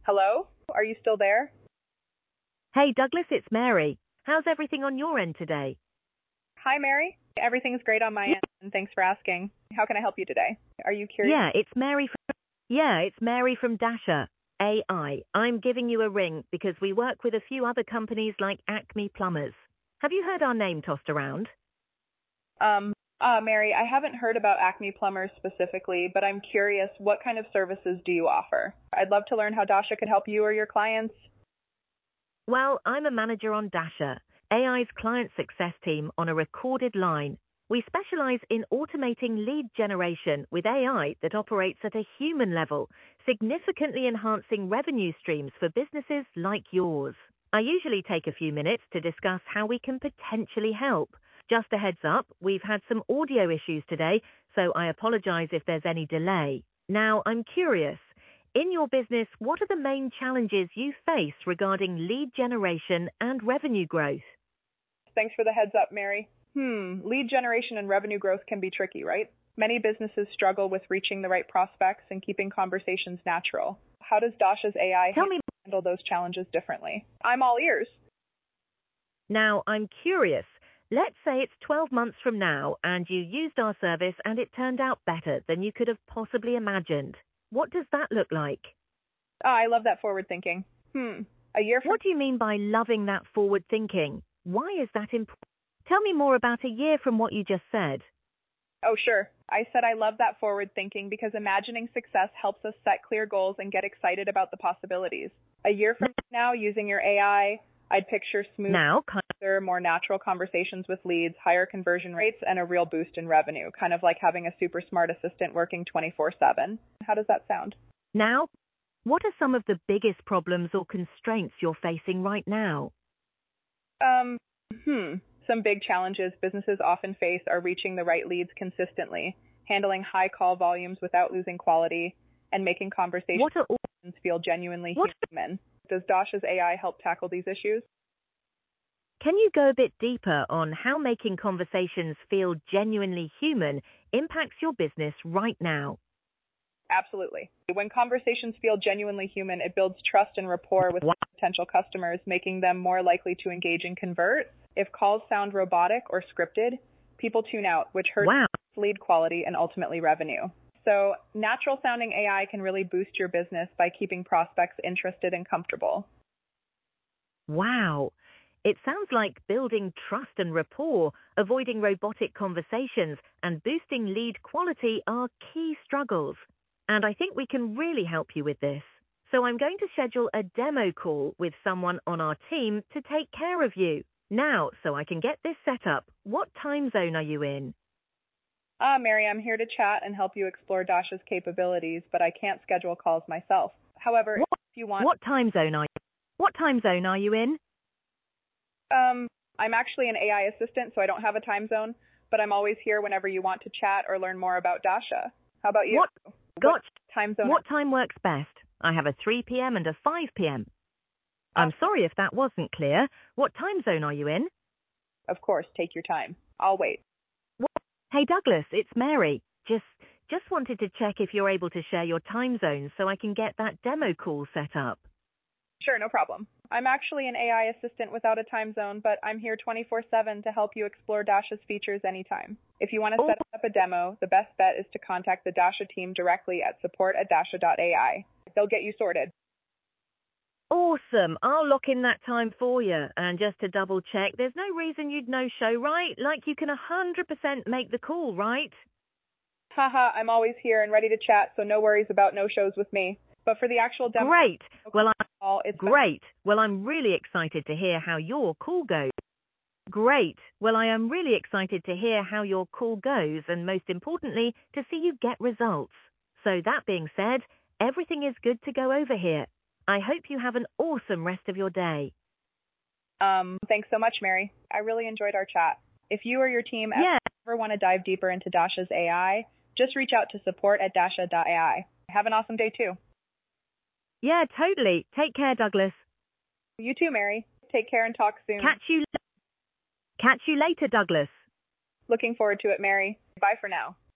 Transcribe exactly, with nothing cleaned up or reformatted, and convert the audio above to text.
Hello? Are you still there? Hey Douglas, it's Mary. How's everything on your end today? Hi, Mary. Everything's great on my end, and thanks for asking. How can I help you today? Are you curious? Yeah, it's Mary from Yeah, it's Mary from Dasher A I. I'm giving you a ring because we work with a few other companies like Acme Plumbers. Have you heard our name tossed around? Um, uh, Mary, I haven't heard about Acme Plumbers specifically, but I'm curious, what kind of services do you offer? I'd love to learn how Dasha could help you or your clients. Well, I'm a manager on Dasher, A I's client success team on a recorded line. We specialize in automating lead generation with A I that operates at a human level, significantly enhancing revenue streams for businesses like yours. I usually take a few minutes to discuss how we can potentially help. Just a heads up, we've had some audio issues today, so I apologize if there's any delay. Now, I'm curious. In your business, what are the main challenges you face regarding lead generation and revenue growth? Thanks for the heads up, Mary. Hmm, lead generation and revenue growth can be tricky, right? Many businesses struggle with reaching the right prospects and keeping conversations natural. How does Dasha's A I Tell me. handle those challenges differently? I'm all ears. Now, I'm curious. Let's say it's twelve months from now and you used our service and it turned out better than you could have possibly imagined. What does that look like? Ah, I love that forward thinking. Hmm, a year from What do you mean by loving that forward thinking? Why is that important? Tell me more about a year from what you just said. Oh, sure. I said I love that forward thinking because imagining success helps us set clear goals and get excited about the possibilities. A year from now, using your A I, I'd picture smoother, Now, kind more natural conversations with leads, higher conversion rates, and a real boost in revenue, kind of like having a super smart assistant working twenty-four seven. How does that sound? Now, what are some of the biggest problems or constraints you're facing right now? Um, hmm. Some big challenges businesses often face are reaching the right leads consistently, handling high call volumes without losing quality, and making conversations What are all, feel genuinely what human. Does Dasha's A I help tackle these issues? Can you go a bit deeper on how making conversations feel genuinely human impacts your business right now? Absolutely. When conversations feel genuinely human, it builds trust and rapport with Wow. potential customers, making them more likely to engage and convert. If calls sound robotic or scripted, people tune out, which hurts Wow. lead quality and ultimately revenue. So, natural sounding A I can really boost your business by keeping prospects interested and comfortable. Wow. It sounds like building trust and rapport, avoiding robotic conversations, and boosting lead quality are key struggles. And I think we can really help you with this. So I'm going to schedule a demo call with someone on our team to take care of you. Now, so I can get this set up, what time zone are you in? Ah, Mary, I'm here to chat and help you explore Dasha's capabilities, but I can't schedule calls myself. However, What, if you want, what time zone are you? What time zone are you in? um, I'm actually an A I assistant, so I don't have a time zone, but I'm always here whenever you want to chat or learn more about Dasha. How about you? What? What Gotcha. time zone? What time works best? I have a three p.m. and a five p.m. Uh, I'm sorry if that wasn't clear. What time zone are you in? of course, take your time. I'll wait. What? Hey Douglas, it's Mary. Just just wanted to check if you're able to share your time zone so I can get that demo call set up. Sure, no problem. I'm actually an A I assistant without a time zone, but I'm here twenty-four seven to help you explore Dasha's features anytime. If you want to Oh, set up a demo, the best bet is to contact the Dasha team directly at support at dasha dot A I. They'll get you sorted. awesome. I'll lock in that time for you. And just to double check, there's no reason you'd no-show, right? Like you can one hundred percent make the call, right? Haha, I'm always here and ready to chat, so no worries about no-shows with me. But for the actual demo Great. Well, I'm call, it's great. Well, I'm really excited to hear how your call goes. Great. Well, I am really excited to hear how your call goes and most importantly, to see you get results. So that being said, everything is good to go over here. I hope you have an awesome rest of your day. Um, thanks so much, Mary. I really enjoyed our chat. If you or your team Yeah. ever want to dive deeper into Dasha's A I, just reach out to support at dasha dot A I. Have an awesome day too. Yeah, totally. Take care, Douglas. You too, Mary. Take care and talk soon. Catch you Catch you later, Douglas. Looking forward to it, Mary. Bye for now.